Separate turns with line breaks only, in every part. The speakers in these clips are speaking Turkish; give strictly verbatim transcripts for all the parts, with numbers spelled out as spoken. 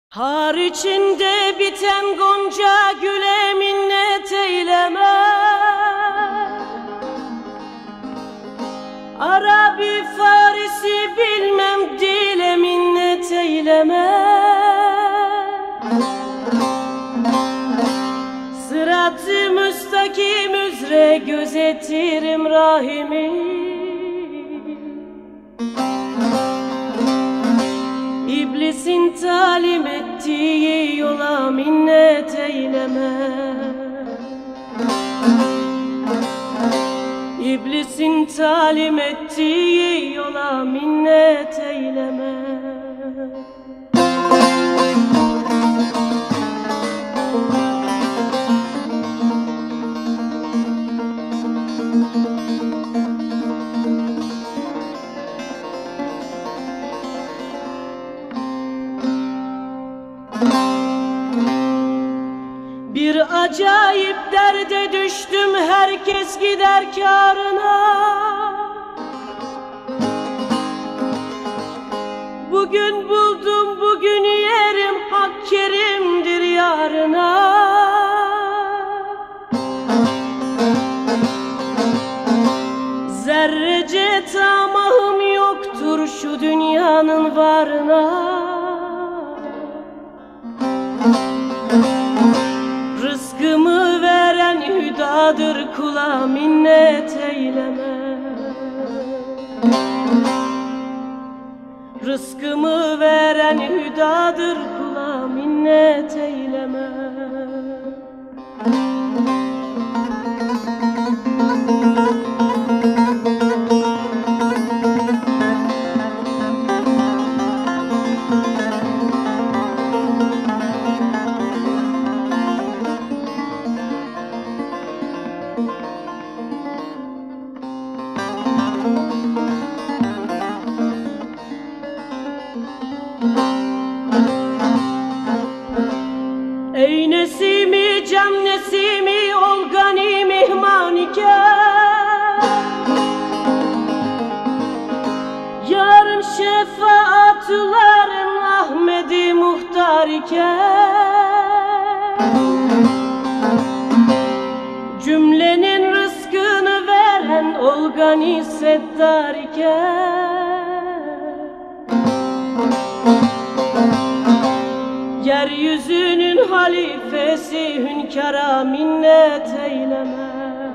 Har içinde biten gonca güle minnet eyleme. Arabi Farisi bilmem dile minnet eyleme. Sırat-ı müstakim üzere gözetirim rahimi. İblisin talim ettiği yola minnet eyleme. İblisin talim ettiği yola minnet eyleme. Bir acayip derde düştüm, herkes gider kârına. Bugün buldum, bugün yerim, Hak kerimdir yarına. Zerrece tamahım yoktur şu dünyanın varına. Rızkımı veren hüdadır, kula minnet eyleme. Rızkımı veren hüdadır, kula minnet eyleme. Ey nesimi, can nesimi, ol gani mihman iken. Yarın şefaatülerin Ahmedi muhtar iken. Cümlenin rızkını veren ol gani settar iken. Yeryüzünün halifesi hünkâra minnet eyleme.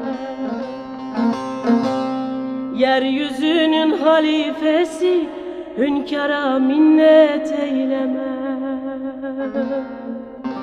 Yeryüzünün halifesi hünkâra minnet eyleme.